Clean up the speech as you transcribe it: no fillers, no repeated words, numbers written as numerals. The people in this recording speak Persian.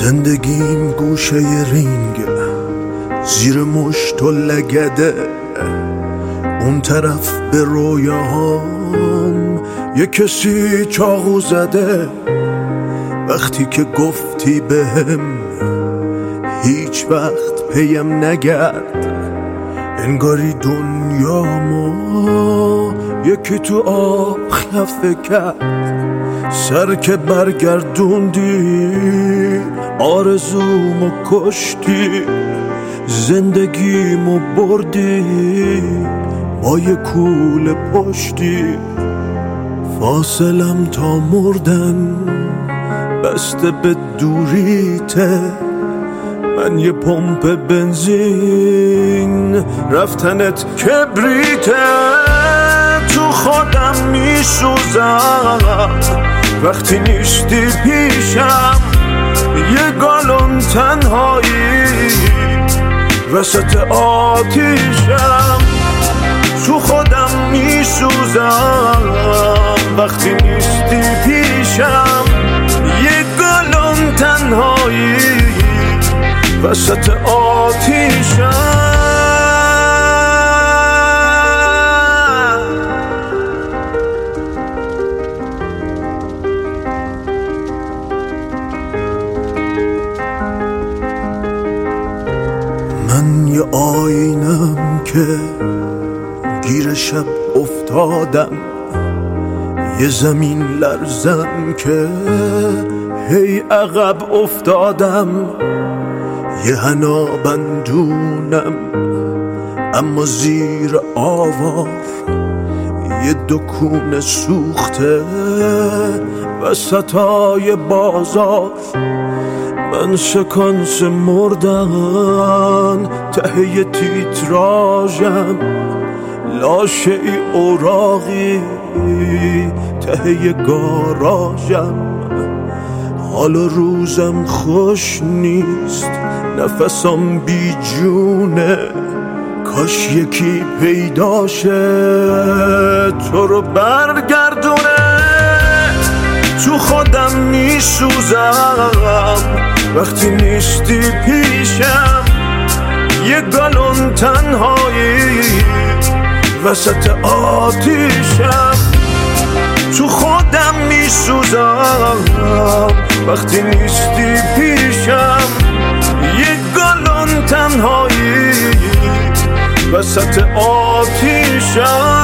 زندگیم گوشه رینگ، زیر مشت و لگده، اون طرف به رویاهام یه کسی چاقو زده. وقتی که گفتی بهم هیچ وقت پیم نگرد، انگاری دنیا ما یکی تو آب خفه کرد. سر که برگردوندی آرزومو کشتی، زندگیمو بردی با یه کوله پشتی. فاصلم تا مردن بسته به دوریته، من یه پمپ بنزین رفتنت کبریته. تو خودم میسوزم وقتی نیستی پیشم، یه گالون تنهایی وسط آتیشم. تو خودم میسوزم وقتی نیستی پیشم، یه گالون تنهایی وسط آتیشم. من یه آینم که گیر شب افتادم، یه زمین لرزم که هی عقب افتادم. یه حنا بندونم اما زیر آوار، یه دکون سوخته وسطای بازار. من سکانس مردن ته تیتراژم، لاشه ای اوراقی ته گاراژم. حال و روزم خوش نیست، نفسم بی جونه، کاش یکی پیداشه تو رو برگردونه. تو خودم میسوزم وقتی نیستی پیشم، یه گالون تنهایی وسط آتیشم. تو خودم میسوزم وقتی نیستی پیشم، یه گالون تنهایی وسط آتیشم.